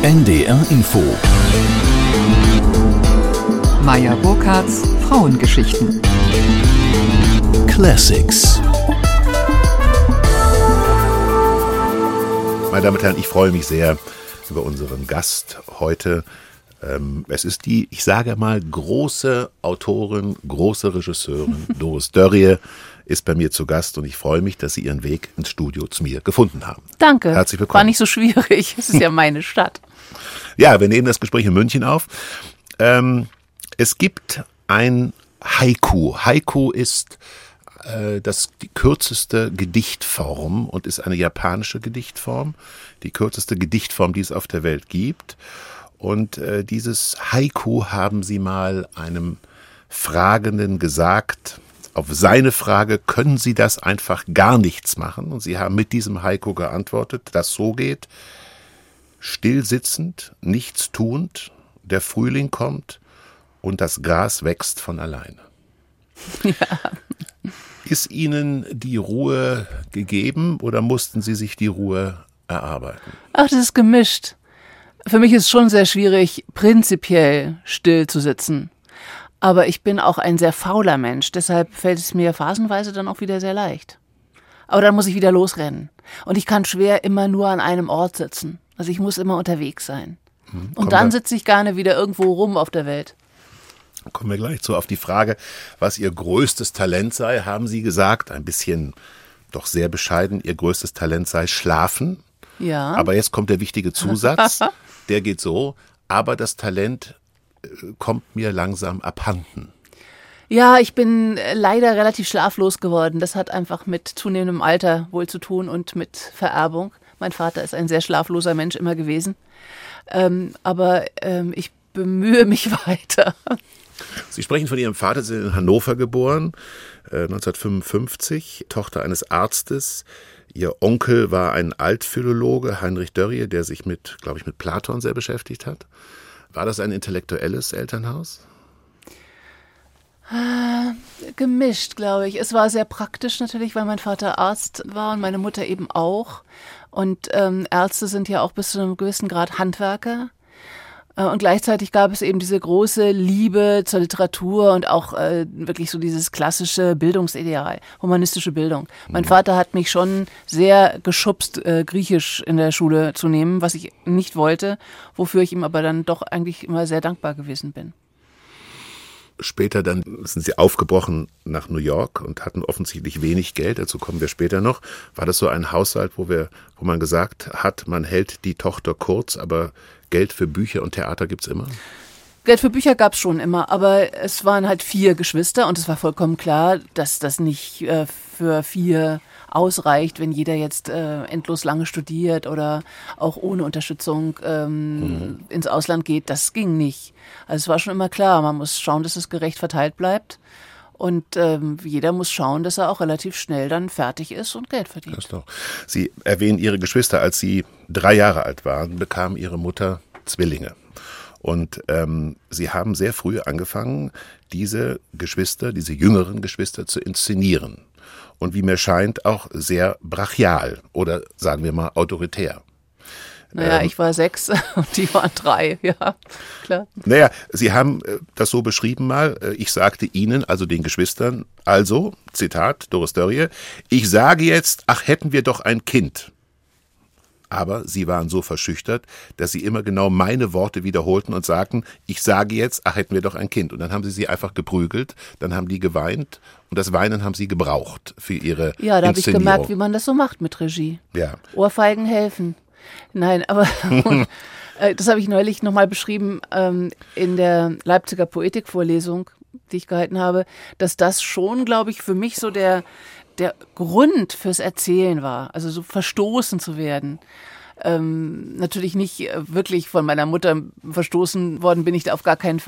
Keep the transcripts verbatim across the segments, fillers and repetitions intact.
N D R Info. Maja Burkhardts Frauengeschichten. Classics. Meine Damen und Herren, ich freue mich sehr über unseren Gast heute. Es ist die, ich sage mal, große Autorin, große Regisseurin Doris Dörrie ist bei mir zu Gast und ich freue mich, dass Sie Ihren Weg ins Studio zu mir gefunden haben. Danke. Herzlich willkommen. War nicht so schwierig. Es ist ja meine Stadt. Ja, wir nehmen das Gespräch in München auf. Ähm, es gibt ein Haiku. Haiku ist äh, das, die kürzeste Gedichtform und ist eine japanische Gedichtform. Die kürzeste Gedichtform, die es auf der Welt gibt. Und äh, dieses Haiku haben Sie mal einem Fragenden gesagt. Auf seine Frage, können Sie das einfach gar nichts machen? Und Sie haben mit diesem Haiku geantwortet, das so geht: Still sitzend, nichts tuend, der Frühling kommt und das Gras wächst von alleine. Ja. Ist Ihnen die Ruhe gegeben oder mussten Sie sich die Ruhe erarbeiten? Ach, das ist gemischt. Für mich ist es schon sehr schwierig, prinzipiell still zu sitzen. Aber ich bin auch ein sehr fauler Mensch, deshalb fällt es mir phasenweise dann auch wieder sehr leicht. Aber dann muss ich wieder losrennen. Und ich kann schwer immer nur an einem Ort sitzen. Also ich muss immer unterwegs sein. Hm, Und dann sitze ich gerne wieder irgendwo rum auf der Welt. Kommen wir gleich zu. Auf die Frage, was Ihr größtes Talent sei, haben Sie gesagt, ein bisschen doch sehr bescheiden, Ihr größtes Talent sei Schlafen. Ja. Aber jetzt kommt der wichtige Zusatz, der geht so: Aber das Talent kommt mir langsam abhanden. Ja, ich bin leider relativ schlaflos geworden. Das hat einfach mit zunehmendem Alter wohl zu tun und mit Vererbung. Mein Vater ist ein sehr schlafloser Mensch immer gewesen. Ähm, aber ähm, ich bemühe mich weiter. Sie sprechen von Ihrem Vater, Sie sind in Hannover geboren, äh, neunzehnhundertfünfundfünfzig, Tochter eines Arztes. Ihr Onkel war ein Altphilologe, Heinrich Dörrie, der sich mit, glaube ich, mit Platon sehr beschäftigt hat. War das ein intellektuelles Elternhaus? Äh, gemischt, glaube ich. Es war sehr praktisch natürlich, weil mein Vater Arzt war und meine Mutter eben auch. Und ähm, Ärzte sind ja auch bis zu einem gewissen Grad Handwerker. Und gleichzeitig gab es eben diese große Liebe zur Literatur und auch äh, wirklich so dieses klassische Bildungsideal, humanistische Bildung. Mein mhm. Vater hat mich schon sehr geschubst, äh, Griechisch in der Schule zu nehmen, was ich nicht wollte, wofür ich ihm aber dann doch eigentlich immer sehr dankbar gewesen bin. Später dann sind Sie aufgebrochen nach New York und hatten offensichtlich wenig Geld, dazu kommen wir später noch. War das so ein Haushalt, wo wir, wo man gesagt hat, man hält die Tochter kurz, aber Geld für Bücher und Theater gibt's immer? Geld für Bücher gab's schon immer, aber es waren halt vier Geschwister und es war vollkommen klar, dass das nicht äh, für vier ausreicht, wenn jeder jetzt äh, endlos lange studiert oder auch ohne Unterstützung ähm, mhm. ins Ausland geht. Das ging nicht. Also es war schon immer klar, man muss schauen, dass es gerecht verteilt bleibt. Und ähm, jeder muss schauen, dass er auch relativ schnell dann fertig ist und Geld verdient. Das doch. Sie erwähnen Ihre Geschwister. Als Sie drei Jahre alt waren, bekam Ihre Mutter Zwillinge. Und ähm, Sie haben sehr früh angefangen, diese Geschwister, diese jüngeren Geschwister zu inszenieren. Und wie mir scheint, auch sehr brachial oder sagen wir mal autoritär. Naja, ähm, ich war sechs und die waren drei, ja, klar. Naja, Sie haben das so beschrieben mal, ich sagte Ihnen, also den Geschwistern, also, Zitat, Doris Dörrie, ich sage jetzt, ach, hätten wir doch ein Kind. Aber Sie waren so verschüchtert, dass Sie immer genau meine Worte wiederholten und sagten, ich sage jetzt, ach, hätten wir doch ein Kind. Und dann haben Sie sie einfach geprügelt, dann haben die geweint und das Weinen haben Sie gebraucht für Ihre Ja, da habe ich Inszenierung. gemerkt, wie man das so macht mit Regie. Ja. Ohrfeigen helfen. Nein, aber das habe ich neulich nochmal beschrieben ähm, in der Leipziger Poetikvorlesung, die ich gehalten habe, dass das schon, glaube ich, für mich so der, der Grund fürs Erzählen war, also so verstoßen zu werden. Ähm, natürlich nicht wirklich von meiner Mutter verstoßen worden bin ich da auf gar keinen Fall,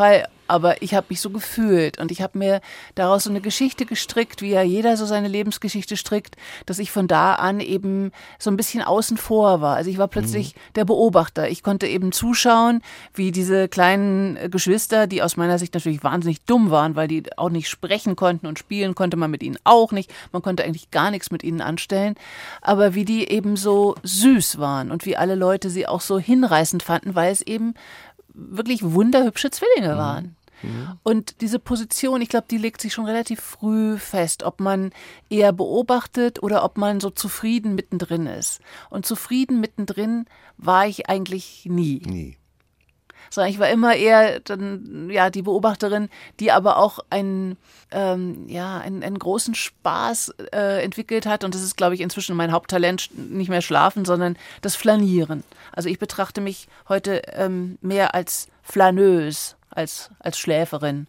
aber ich habe mich so gefühlt und ich habe mir daraus so eine Geschichte gestrickt, wie ja jeder so seine Lebensgeschichte strickt, dass ich von da an eben so ein bisschen außen vor war. Also ich war plötzlich mhm. der Beobachter. Ich konnte eben zuschauen, wie diese kleinen Geschwister, die aus meiner Sicht natürlich wahnsinnig dumm waren, weil die auch nicht sprechen konnten und spielen konnte man mit ihnen auch nicht. Man konnte eigentlich gar nichts mit ihnen anstellen. Aber wie die eben so süß waren und wie alle Leute sie auch so hinreißend fanden, weil es eben wirklich wunderhübsche Zwillinge mhm. waren. Und diese Position, ich glaube, die legt sich schon relativ früh fest, ob man eher beobachtet oder ob man so zufrieden mittendrin ist. Und zufrieden mittendrin war ich eigentlich nie. Nie. Sondern ich war immer eher dann, ja, die Beobachterin, die aber auch einen, ähm, ja, einen, einen großen Spaß äh, entwickelt hat. Und das ist, glaube ich, inzwischen mein Haupttalent, nicht mehr schlafen, sondern das Flanieren. Also ich betrachte mich heute ähm, mehr als Flaneuse. Als, als Schläferin.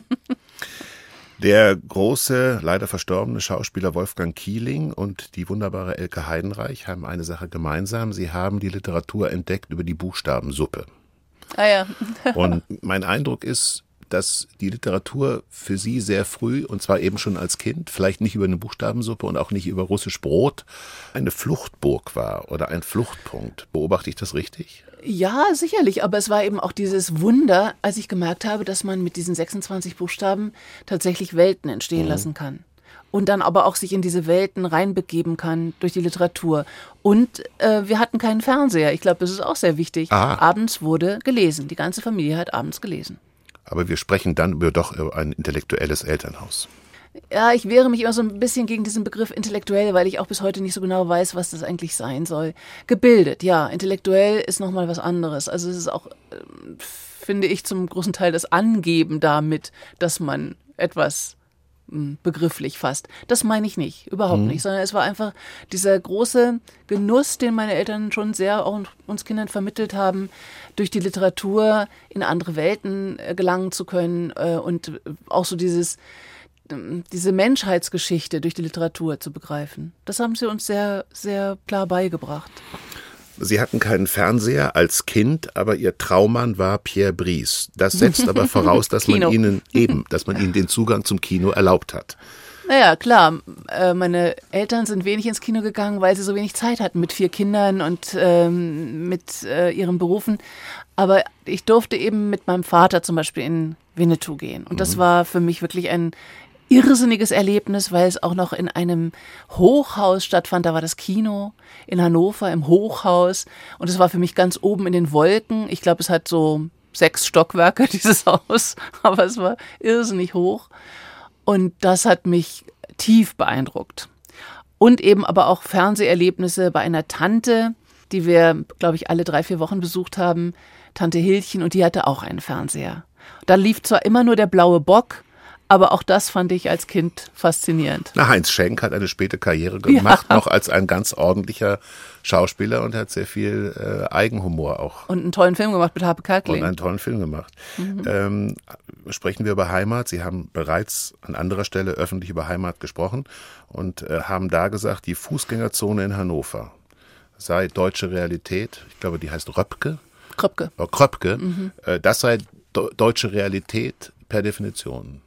Der große, leider verstorbene Schauspieler Wolfgang Kieling und die wunderbare Elke Heidenreich haben eine Sache gemeinsam. Sie haben die Literatur entdeckt über die Buchstabensuppe. Ah ja. Und mein Eindruck ist, dass die Literatur für Sie sehr früh, und zwar eben schon als Kind, vielleicht nicht über eine Buchstabensuppe und auch nicht über russisch Brot, eine Fluchtburg war oder ein Fluchtpunkt. Beobachte ich das richtig? Ja, sicherlich, aber es war eben auch dieses Wunder, als ich gemerkt habe, dass man mit diesen sechsundzwanzig Buchstaben tatsächlich Welten entstehen mhm. lassen kann. Und dann aber auch sich in diese Welten reinbegeben kann durch die Literatur. Und äh, wir hatten keinen Fernseher. Ich glaube, das ist auch sehr wichtig. Ah. Abends wurde gelesen. Die ganze Familie hat abends gelesen. Aber wir sprechen dann über doch über ein intellektuelles Elternhaus. Ja, ich wehre mich immer so ein bisschen gegen diesen Begriff intellektuell, weil ich auch bis heute nicht so genau weiß, was das eigentlich sein soll. Gebildet, ja, intellektuell ist nochmal was anderes. Also es ist auch, finde ich, zum großen Teil das Angeben damit, dass man etwas begrifflich fasst. Das meine ich nicht, überhaupt mhm. nicht, sondern es war einfach dieser große Genuss, den meine Eltern schon sehr auch uns Kindern vermittelt haben, durch die Literatur in andere Welten gelangen zu können und auch so dieses diese Menschheitsgeschichte durch die Literatur zu begreifen. Das haben sie uns sehr, sehr klar beigebracht. Sie hatten keinen Fernseher als Kind, aber Ihr Traummann war Pierre Brice. Das setzt aber voraus, dass man Ihnen eben, dass man Ihnen den Zugang zum Kino erlaubt hat. Naja, klar. Meine Eltern sind wenig ins Kino gegangen, weil sie so wenig Zeit hatten mit vier Kindern und ähm, mit äh, ihren Berufen. Aber ich durfte eben mit meinem Vater zum Beispiel in Winnetou gehen. Und das war für mich wirklich ein irrsinniges Erlebnis, weil es auch noch in einem Hochhaus stattfand. Da war das Kino in Hannover im Hochhaus und es war für mich ganz oben in den Wolken. Ich glaube, es hat so sechs Stockwerke, dieses Haus, aber es war irrsinnig hoch und das hat mich tief beeindruckt. Und eben aber auch Fernseherlebnisse bei einer Tante, die wir, glaube ich, alle drei, vier Wochen besucht haben, Tante Hilchen, und die hatte auch einen Fernseher. Da lief zwar immer nur der blaue Bock, aber auch das fand ich als Kind faszinierend. Na, Heinz Schenk hat eine späte Karriere gemacht, ja. noch als ein ganz ordentlicher Schauspieler und hat sehr viel äh, Eigenhumor auch. Und einen tollen Film gemacht mit Harpe Kerkeling. Und einen tollen Film gemacht. Mhm. Ähm, sprechen wir über Heimat. Sie haben bereits an anderer Stelle öffentlich über Heimat gesprochen und äh, haben da gesagt, die Fußgängerzone in Hannover sei deutsche Realität. Ich glaube, die heißt Röpke. Kröpke. Oh, Kröpke. Mhm. Äh, das sei do- deutsche Realität per Definition.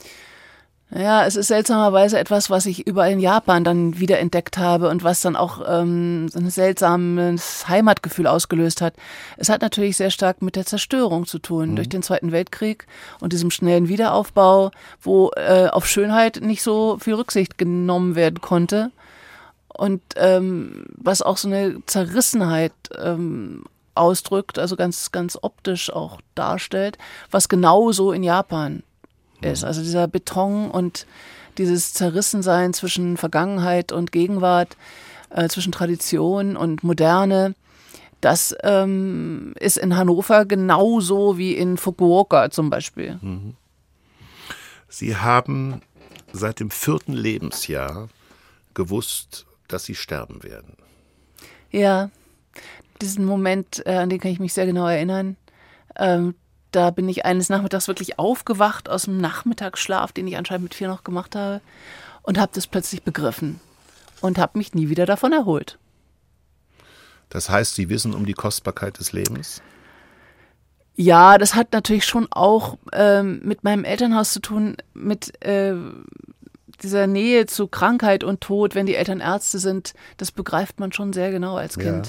Ja, es ist seltsamerweise etwas, was ich überall in Japan dann wieder entdeckt habe und was dann auch ähm, so ein seltsames Heimatgefühl ausgelöst hat. Es hat natürlich sehr stark mit der Zerstörung zu tun mhm. durch den Zweiten Weltkrieg und diesem schnellen Wiederaufbau, wo äh, auf Schönheit nicht so viel Rücksicht genommen werden konnte und ähm, was auch so eine Zerrissenheit ähm, ausdrückt, also ganz, ganz optisch auch darstellt, was genauso in Japan ist. Also dieser Beton und dieses Zerrissensein zwischen Vergangenheit und Gegenwart, äh, zwischen Tradition und Moderne, das ähm, ist in Hannover genauso wie in Fukuoka zum Beispiel. Sie haben seit dem vierten Lebensjahr gewusst, dass Sie sterben werden. Ja, diesen Moment, äh, an den kann ich mich sehr genau erinnern. Ähm, Da bin ich eines Nachmittags wirklich aufgewacht aus dem Nachmittagsschlaf, den ich anscheinend mit vier noch gemacht habe, und habe das plötzlich begriffen und habe mich nie wieder davon erholt. Das heißt, Sie wissen um die Kostbarkeit des Lebens? Ja, das hat natürlich schon auch ähm, mit meinem Elternhaus zu tun, mit äh, dieser Nähe zu Krankheit und Tod, wenn die Eltern Ärzte sind. Das begreift man schon sehr genau als Kind.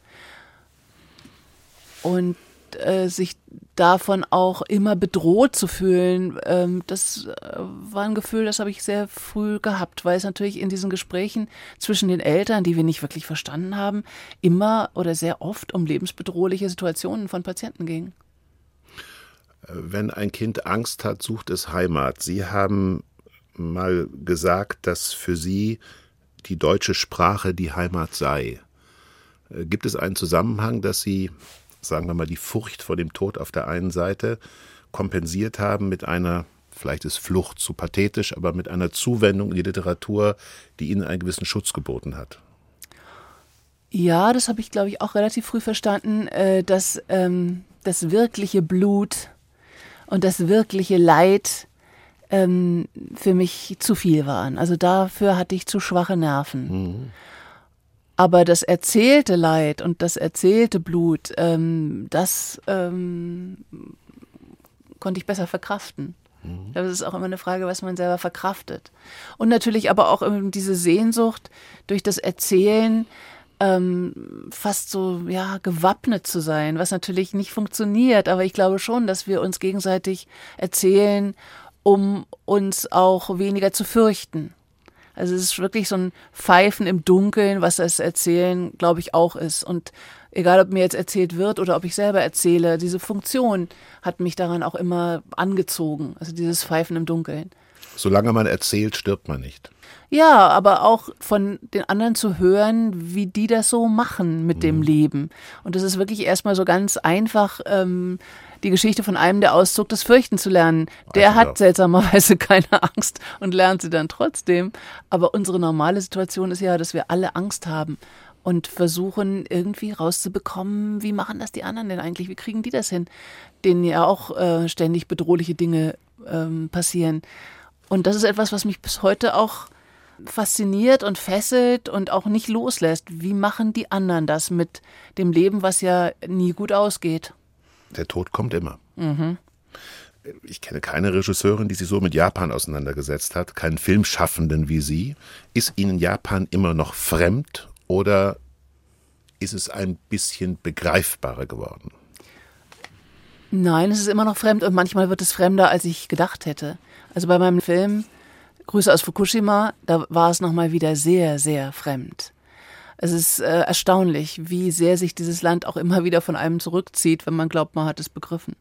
Ja. Und äh, sich davon auch immer bedroht zu fühlen, ähm, das äh, war ein Gefühl, das habe ich sehr früh gehabt, weil es natürlich in diesen Gesprächen zwischen den Eltern, die wir nicht wirklich verstanden haben, immer oder sehr oft um lebensbedrohliche Situationen von Patienten ging. Wenn ein Kind Angst hat, sucht es Heimat. Sie haben mal gesagt, dass für Sie die deutsche Sprache die Heimat sei. Gibt es einen Zusammenhang, dass Sie, sagen wir mal, die Furcht vor dem Tod auf der einen Seite kompensiert haben mit einer, vielleicht ist Flucht zu pathetisch, aber mit einer Zuwendung in die Literatur, die Ihnen einen gewissen Schutz geboten hat? Ja, das habe ich, glaube ich, auch relativ früh verstanden, dass ähm, das wirkliche Blut und das wirkliche Leid ähm, für mich zu viel waren. Also dafür hatte ich zu schwache Nerven. Mhm. Aber das erzählte Leid und das erzählte Blut, ähm, das ähm, konnte ich besser verkraften. Mhm. Das ist auch immer eine Frage, was man selber verkraftet. Und natürlich aber auch diese Sehnsucht durch das Erzählen, ähm, fast so ja gewappnet zu sein, was natürlich nicht funktioniert. Aber ich glaube schon, dass wir uns gegenseitig erzählen, um uns auch weniger zu fürchten. Also es ist wirklich so ein Pfeifen im Dunkeln, was das Erzählen, glaube ich, auch ist. Und egal, ob mir jetzt erzählt wird oder ob ich selber erzähle, diese Funktion hat mich daran auch immer angezogen. Also dieses Pfeifen im Dunkeln. Solange man erzählt, stirbt man nicht. Ja, aber auch von den anderen zu hören, wie die das so machen mit mhm. dem Leben. Und das ist wirklich erstmal so ganz einfach, ähm, die Geschichte von einem, der auszog, das Fürchten zu lernen. Der also hat ja. seltsamerweise keine Angst und lernt sie dann trotzdem. Aber unsere normale Situation ist ja, dass wir alle Angst haben und versuchen irgendwie rauszubekommen, wie machen das die anderen denn eigentlich? Wie kriegen die das hin? Denen ja auch äh, ständig bedrohliche Dinge ähm, passieren. Und das ist etwas, was mich bis heute auch fasziniert und fesselt und auch nicht loslässt. Wie machen die anderen das mit dem Leben, was ja nie gut ausgeht? Der Tod kommt immer. Mhm. Ich kenne keine Regisseurin, die sich so mit Japan auseinandergesetzt hat, keinen Filmschaffenden wie Sie. Ist Ihnen Japan immer noch fremd oder ist es ein bisschen begreifbarer geworden? Nein, es ist immer noch fremd und manchmal wird es fremder, als ich gedacht hätte. Also bei meinem Film Grüße aus Fukushima, da war es nochmal wieder sehr, sehr fremd. Es ist äh, erstaunlich, wie sehr sich dieses Land auch immer wieder von einem zurückzieht, wenn man glaubt, man hat es begriffen.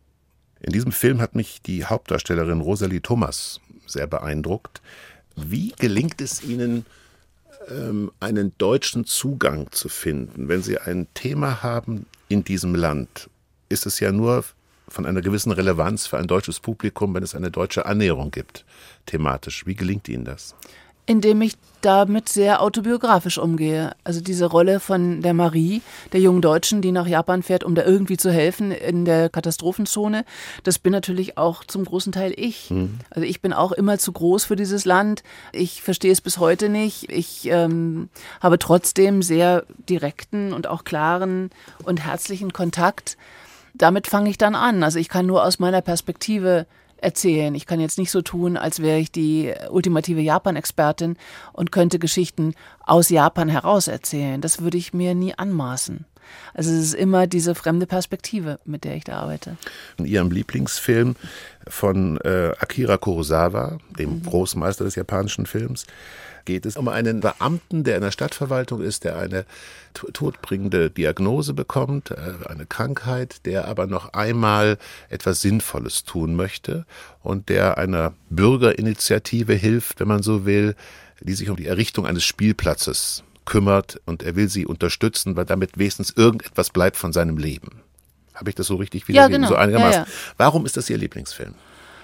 In diesem Film hat mich die Hauptdarstellerin Rosalie Thomas sehr beeindruckt. Wie gelingt es Ihnen, ähm, einen deutschen Zugang zu finden? Wenn Sie ein Thema haben in diesem Land, ist es ja nur von einer gewissen Relevanz für ein deutsches Publikum, wenn es eine deutsche Annäherung gibt, thematisch. Wie gelingt Ihnen das? Indem ich damit sehr autobiografisch umgehe. Also diese Rolle von der Marie, der jungen Deutschen, die nach Japan fährt, um da irgendwie zu helfen in der Katastrophenzone, das bin natürlich auch zum großen Teil ich. Mhm. Also ich bin auch immer zu groß für dieses Land. Ich verstehe es bis heute nicht. Ich ähm, habe trotzdem sehr direkten und auch klaren und herzlichen Kontakt. Damit fange ich dann an. Also ich kann nur aus meiner Perspektive erzählen. Ich kann jetzt nicht so tun, als wäre ich die ultimative Japan-Expertin und könnte Geschichten aus Japan heraus erzählen. Das würde ich mir nie anmaßen. Also es ist immer diese fremde Perspektive, mit der ich da arbeite. In Ihrem Lieblingsfilm von äh, Akira Kurosawa, dem mhm. Großmeister des japanischen Films, geht es um einen Beamten, der in der Stadtverwaltung ist, der eine todbringende Diagnose bekommt, äh, eine Krankheit, der aber noch einmal etwas Sinnvolles tun möchte und der einer Bürgerinitiative hilft, wenn man so will, die sich um die Errichtung eines Spielplatzes kümmert und er will sie unterstützen, weil damit wenigstens irgendetwas bleibt von seinem Leben. Habe ich das so richtig wiedergegeben? Ja, genau. So einigermaßen. Ja, ja. Warum ist das Ihr Lieblingsfilm?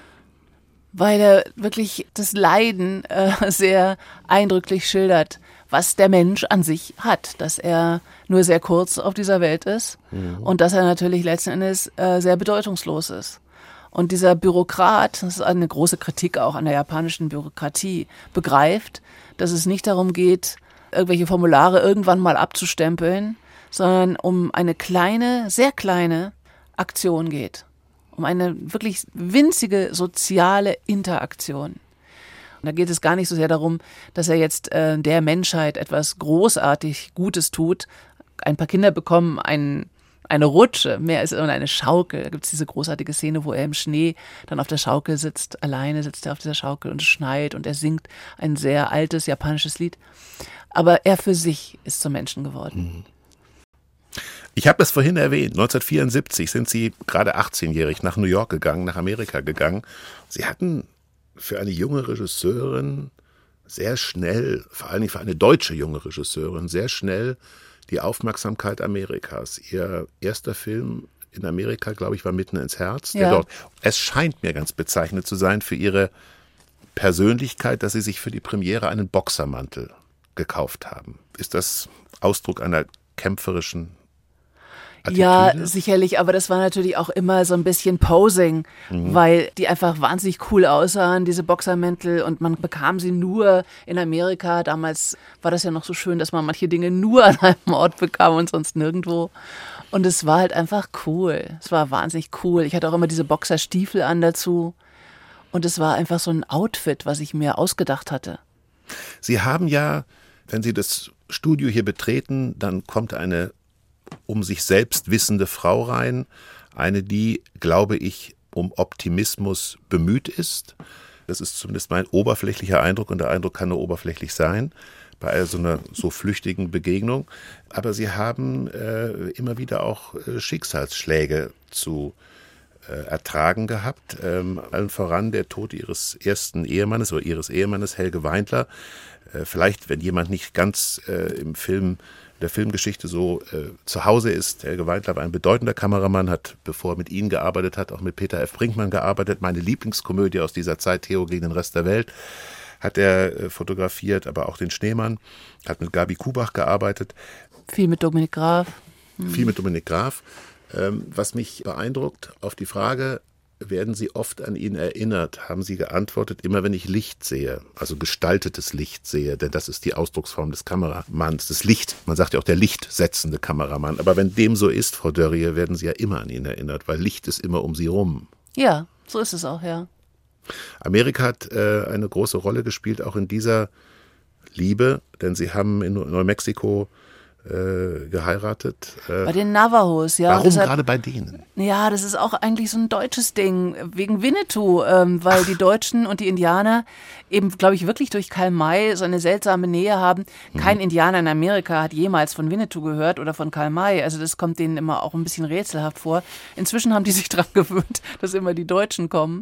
Weil er wirklich das Leiden äh, sehr eindrücklich schildert, was der Mensch an sich hat, dass er nur sehr kurz auf dieser Welt ist mhm. und dass er natürlich letzten Endes äh, sehr bedeutungslos ist. Und dieser Bürokrat, das ist eine große Kritik auch an der japanischen Bürokratie, begreift, dass es nicht darum geht, irgendwelche Formulare irgendwann mal abzustempeln, sondern um eine kleine, sehr kleine, Aktion geht. Um eine wirklich winzige soziale Interaktion. Und da geht es gar nicht so sehr darum, dass er jetzt äh, der Menschheit etwas großartig Gutes tut. Ein paar Kinder bekommen ein, eine Rutsche, mehr als eine Schaukel. Da gibt es diese großartige Szene, wo er im Schnee dann auf der Schaukel sitzt. Alleine sitzt er auf dieser Schaukel und es schneit und er singt ein sehr altes japanisches Lied. Aber er für sich ist zum Menschen geworden. Ich habe das vorhin erwähnt, neunzehnhundertvierundsiebzig sind Sie gerade achtzehnjährig nach New York gegangen, nach Amerika gegangen. Sie hatten für eine junge Regisseurin sehr schnell, vor allem für eine deutsche junge Regisseurin, sehr schnell die Aufmerksamkeit Amerikas. Ihr erster Film in Amerika, glaube ich, war Mitten ins Herz. Ja. Der dort. Es scheint mir ganz bezeichnend zu sein für Ihre Persönlichkeit, dass Sie sich für die Premiere einen Boxermantel gekauft haben. Ist das Ausdruck einer kämpferischen Attitüde? Ja, sicherlich, aber das war natürlich auch immer so ein bisschen Posing, mhm. weil die einfach wahnsinnig cool aussahen, diese Boxermäntel, und man bekam sie nur in Amerika. Damals war das ja noch so schön, dass man manche Dinge nur an einem Ort bekam und sonst nirgendwo. Und es war halt einfach cool. Es war wahnsinnig cool. Ich hatte auch immer diese Boxerstiefel an dazu. Und es war einfach so ein Outfit, was ich mir ausgedacht hatte. Sie haben ja, wenn Sie das Studio hier betreten, dann kommt eine um sich selbst wissende Frau rein, eine, die, glaube ich, um Optimismus bemüht ist. Das ist zumindest mein oberflächlicher Eindruck, und der Eindruck kann nur oberflächlich sein, bei so einer so flüchtigen Begegnung. Aber Sie haben äh, immer wieder auch äh, Schicksalsschläge zu äh, ertragen gehabt. Ähm, allen voran der Tod Ihres ersten Ehemannes oder Ihres Ehemannes, Helge Weindler. Äh, vielleicht, wenn jemand nicht ganz äh, im Film der Filmgeschichte so äh, zu Hause ist. Helge Weindler war ein bedeutender Kameramann, hat, bevor er mit Ihnen gearbeitet hat, auch mit Peter F. Brinkmann gearbeitet. Meine Lieblingskomödie aus dieser Zeit, Theo gegen den Rest der Welt, hat er äh, fotografiert, aber auch den Schneemann, hat mit Gabi Kubach gearbeitet. Viel mit Dominik Graf. Hm. Viel mit Dominik Graf. Ähm, was mich beeindruckt, auf die Frage, werden Sie oft an ihn erinnert, haben Sie geantwortet, immer wenn ich Licht sehe, also gestaltetes Licht sehe, denn das ist die Ausdrucksform des Kameramanns, das Licht. Man sagt ja auch der lichtsetzende Kameramann. Aber wenn dem so ist, Frau Dörrie, werden Sie ja immer an ihn erinnert, weil Licht ist immer um Sie rum. Ja, so ist es auch, ja. Amerika hat äh, eine große Rolle gespielt, auch in dieser Liebe, denn Sie haben in Neumexiko äh, geheiratet. Äh, bei den Navajos, ja. Warum deshalb, gerade bei denen? Ja, das ist auch eigentlich so ein deutsches Ding, wegen Winnetou, ähm, weil Ach. die Deutschen und die Indianer eben, glaube ich, wirklich durch Karl May so eine seltsame Nähe haben. Mhm. Kein Indianer in Amerika hat jemals von Winnetou gehört oder von Karl May, also das kommt denen immer auch ein bisschen rätselhaft vor. Inzwischen haben die sich dran gewöhnt, dass immer die Deutschen kommen.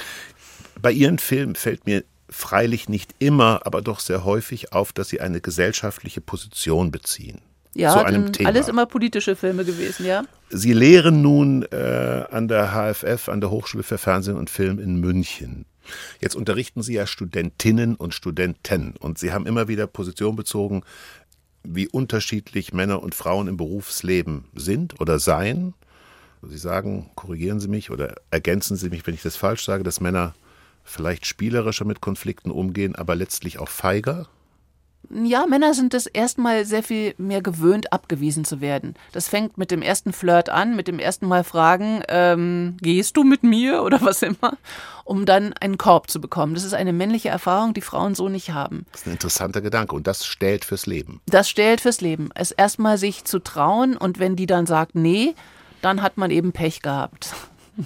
Bei Ihren Filmen fällt mir freilich nicht immer, aber doch sehr häufig auf, dass Sie eine gesellschaftliche Position beziehen. Ja, zu einem Thema. Alles immer politische Filme gewesen, ja. Sie lehren nun äh, an der H F F, an der Hochschule für Fernsehen und Film in München. Jetzt unterrichten Sie ja Studentinnen und Studenten, und Sie haben immer wieder Position bezogen, wie unterschiedlich Männer und Frauen im Berufsleben sind oder seien. Sie sagen, korrigieren Sie mich oder ergänzen Sie mich, wenn ich das falsch sage, dass Männer vielleicht spielerischer mit Konflikten umgehen, aber letztlich auch feiger? Ja, Männer sind es erstmal sehr viel mehr gewöhnt, abgewiesen zu werden. Das fängt mit dem ersten Flirt an, mit dem ersten Mal fragen, ähm, gehst du mit mir oder was immer, um dann einen Korb zu bekommen. Das ist eine männliche Erfahrung, die Frauen so nicht haben. Das ist ein interessanter Gedanke, und das stellt fürs Leben. Das stellt fürs Leben. Es erstmal sich zu trauen, und wenn die dann sagt, nee, dann hat man eben Pech gehabt.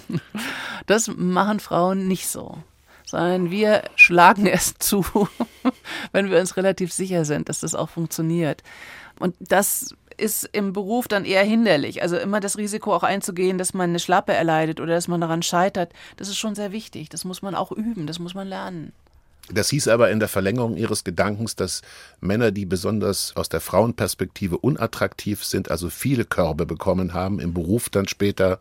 Das machen Frauen nicht so, sondern wir schlagen erst zu, wenn wir uns relativ sicher sind, dass das auch funktioniert. Und das ist im Beruf dann eher hinderlich. Also immer das Risiko auch einzugehen, dass man eine Schlappe erleidet oder dass man daran scheitert, das ist schon sehr wichtig. Das muss man auch üben, das muss man lernen. Das hieß aber in der Verlängerung Ihres Gedankens, dass Männer, die besonders aus der Frauenperspektive unattraktiv sind, also viele Körbe bekommen haben, im Beruf dann später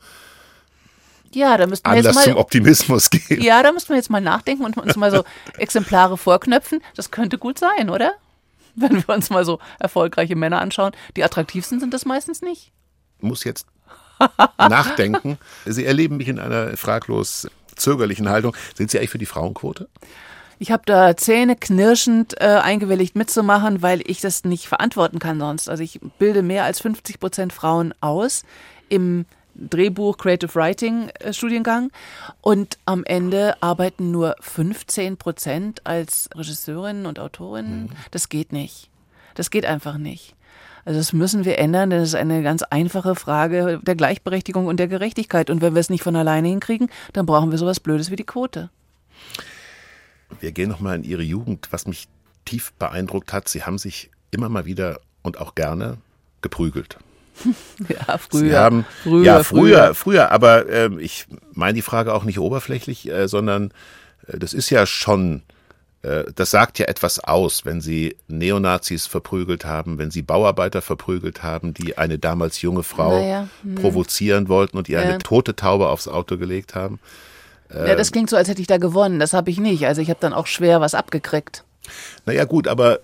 ja, da müssten wir Anlass jetzt mal, zum Optimismus geben. Ja, da müssten wir jetzt mal nachdenken und uns mal so Exemplare vorknöpfen. Das könnte gut sein, oder? Wenn wir uns mal so erfolgreiche Männer anschauen. Die attraktivsten sind das meistens nicht. Ich muss jetzt nachdenken. Sie erleben mich in einer fraglos zögerlichen Haltung. Sind Sie eigentlich für die Frauenquote? Ich habe da zähneknirschend äh, eingewilligt mitzumachen, weil ich das nicht verantworten kann sonst. Also ich bilde mehr als fünfzig Prozent Frauen aus im Drehbuch, Creative Writing äh, Studiengang und am Ende arbeiten nur fünfzehn Prozent als Regisseurinnen und Autorinnen. Mhm. Das geht nicht. Das geht einfach nicht. Also das müssen wir ändern, denn es ist eine ganz einfache Frage der Gleichberechtigung und der Gerechtigkeit. Und wenn wir es nicht von alleine hinkriegen, dann brauchen wir sowas Blödes wie die Quote. Wir gehen nochmal in Ihre Jugend. Was mich tief beeindruckt hat, Sie haben sich immer mal wieder und auch gerne geprügelt. Ja, früher. Sie haben, früher, ja, früher, früher, früher. Aber äh, ich meine die Frage auch nicht oberflächlich, äh, sondern äh, das ist ja schon... Das sagt ja etwas aus, wenn Sie Neonazis verprügelt haben, wenn Sie Bauarbeiter verprügelt haben, die eine damals junge Frau naja, hm. provozieren wollten und ihr ja. eine tote Taube aufs Auto gelegt haben. Ja, das klingt so, als hätte ich da gewonnen. Das habe ich nicht. Also ich habe dann auch schwer was abgekriegt. Naja gut, aber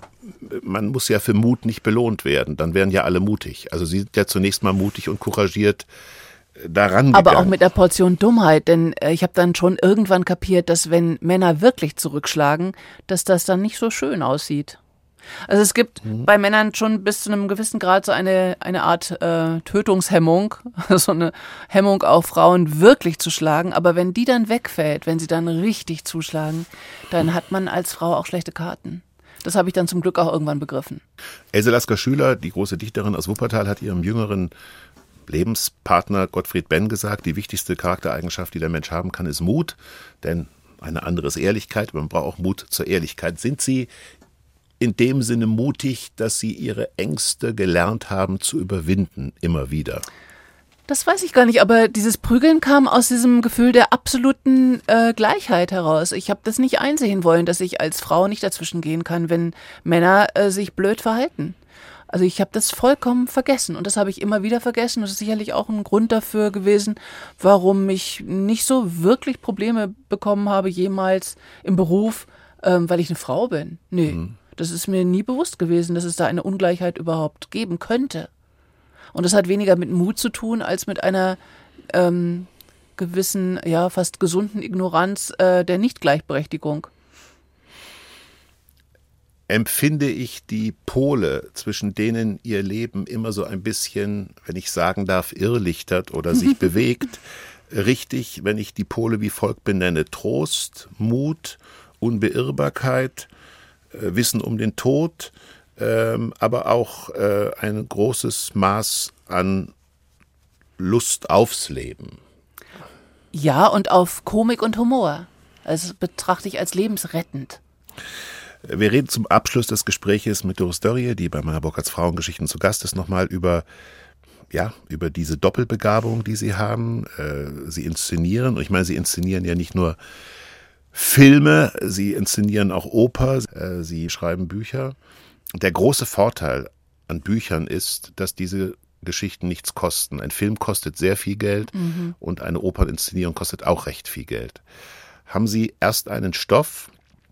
man muss ja für Mut nicht belohnt werden. Dann wären ja alle mutig. Also Sie sind ja zunächst mal mutig und couragiert daran gegangen. Aber auch mit der Portion Dummheit, denn äh, ich habe dann schon irgendwann kapiert, dass wenn Männer wirklich zurückschlagen, dass das dann nicht so schön aussieht. Also es gibt mhm. bei Männern schon bis zu einem gewissen Grad so eine, eine Art äh, Tötungshemmung, so eine Hemmung auf Frauen wirklich zu schlagen, aber wenn die dann wegfällt, wenn sie dann richtig zuschlagen, dann hat man als Frau auch schlechte Karten. Das habe ich dann zum Glück auch irgendwann begriffen. Else Lasker-Schüler, die große Dichterin aus Wuppertal, hat ihrem jüngeren Lebenspartner Gottfried Benn gesagt, die wichtigste Charaktereigenschaft, die der Mensch haben kann, ist Mut, denn eine andere ist Ehrlichkeit, man braucht auch Mut zur Ehrlichkeit. Sind Sie in dem Sinne mutig, dass Sie Ihre Ängste gelernt haben zu überwinden, immer wieder? Das weiß ich gar nicht, aber dieses Prügeln kam aus diesem Gefühl der absoluten äh, Gleichheit heraus. Ich habe das nicht einsehen wollen, dass ich als Frau nicht dazwischen gehen kann, wenn Männer äh, sich blöd verhalten. Also ich habe das vollkommen vergessen und das habe ich immer wieder vergessen. Das ist sicherlich auch ein Grund dafür gewesen, warum ich nicht so wirklich Probleme bekommen habe jemals im Beruf, ähm, weil ich eine Frau bin. Nee, mhm. das ist mir nie bewusst gewesen, dass es da eine Ungleichheit überhaupt geben könnte. Und das hat weniger mit Mut zu tun, als mit einer ähm, gewissen, ja fast gesunden Ignoranz äh, der Nichtgleichberechtigung. Empfinde ich die Pole, zwischen denen ihr Leben immer so ein bisschen, wenn ich sagen darf, irrlichtert oder sich bewegt, richtig, wenn ich die Pole wie folgt benenne: Trost, Mut, Unbeirrbarkeit, äh, Wissen um den Tod, ähm, aber auch äh, ein großes Maß an Lust aufs Leben. Ja, und auf Komik und Humor. Also das betrachte ich als lebensrettend. Wir reden zum Abschluss des Gespräches mit Doris Dörrie, die bei Meyer Burkhardts Frauengeschichten zu Gast ist, nochmal über, ja, über diese Doppelbegabung, die Sie haben. Äh, Sie inszenieren, und ich meine, Sie inszenieren ja nicht nur Filme, Sie inszenieren auch Oper, äh, Sie schreiben Bücher. Der große Vorteil an Büchern ist, dass diese Geschichten nichts kosten. Ein Film kostet sehr viel Geld mhm. und eine Operninszenierung kostet auch recht viel Geld. Haben Sie erst einen Stoff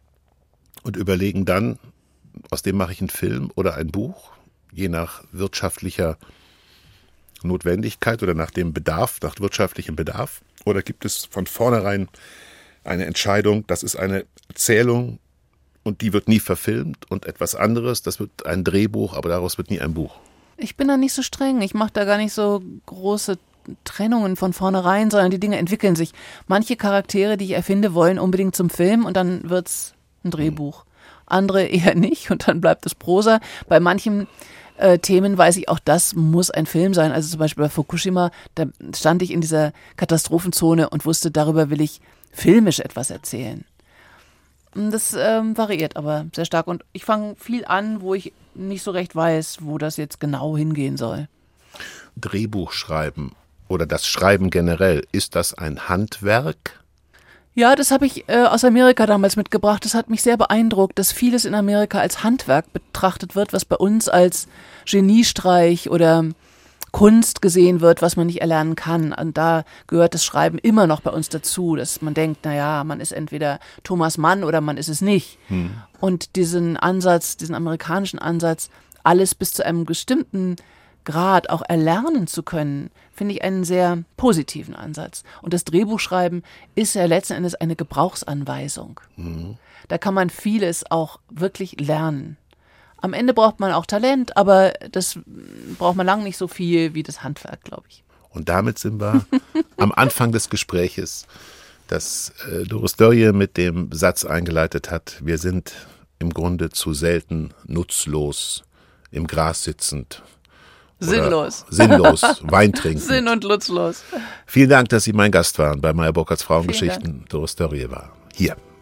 und überlegen dann, aus dem mache ich einen Film oder ein Buch, je nach wirtschaftlicher Notwendigkeit oder nach dem Bedarf, nach wirtschaftlichem Bedarf? Oder gibt es von vornherein eine Entscheidung, das ist eine Erzählung und die wird nie verfilmt, und etwas anderes, das wird ein Drehbuch, aber daraus wird nie ein Buch? Ich bin da nicht so streng, ich mache da gar nicht so große Trennungen von vornherein, sondern die Dinge entwickeln sich. Manche Charaktere, die ich erfinde, wollen unbedingt zum Film und dann wird's ein Drehbuch. Andere eher nicht und dann bleibt es Prosa. Bei manchen äh, Themen weiß ich, auch das muss ein Film sein. Also zum Beispiel bei Fukushima, da stand ich in dieser Katastrophenzone und wusste, darüber will ich filmisch etwas erzählen. Das ähm, variiert aber sehr stark und ich fange viel an, wo ich nicht so recht weiß, wo das jetzt genau hingehen soll. Drehbuch schreiben oder das Schreiben generell, ist das ein Handwerk? Ja, das habe ich äh, aus Amerika damals mitgebracht. Das hat mich sehr beeindruckt, dass vieles in Amerika als Handwerk betrachtet wird, was bei uns als Geniestreich oder Kunst gesehen wird, was man nicht erlernen kann. Und da gehört das Schreiben immer noch bei uns dazu, dass man denkt, naja, man ist entweder Thomas Mann oder man ist es nicht. Hm. Und diesen Ansatz, diesen amerikanischen Ansatz, alles bis zu einem bestimmten Grad auch erlernen zu können, finde ich einen sehr positiven Ansatz. Und das Drehbuchschreiben ist ja letzten Endes eine Gebrauchsanweisung. Mhm. Da kann man vieles auch wirklich lernen. Am Ende braucht man auch Talent, aber das braucht man lang nicht so viel wie das Handwerk, glaube ich. Und damit sind wir am Anfang des Gespräches, das äh, Doris Dörrie mit dem Satz eingeleitet hat, wir sind im Grunde zu selten nutzlos im Gras sitzend. Sinnlos. Sinnlos, Wein trinken. Sinn- und nutzlos. Vielen Dank, dass Sie mein Gast waren bei Meyer Burkhardts Frauengeschichten. Doris Dörrie war hier.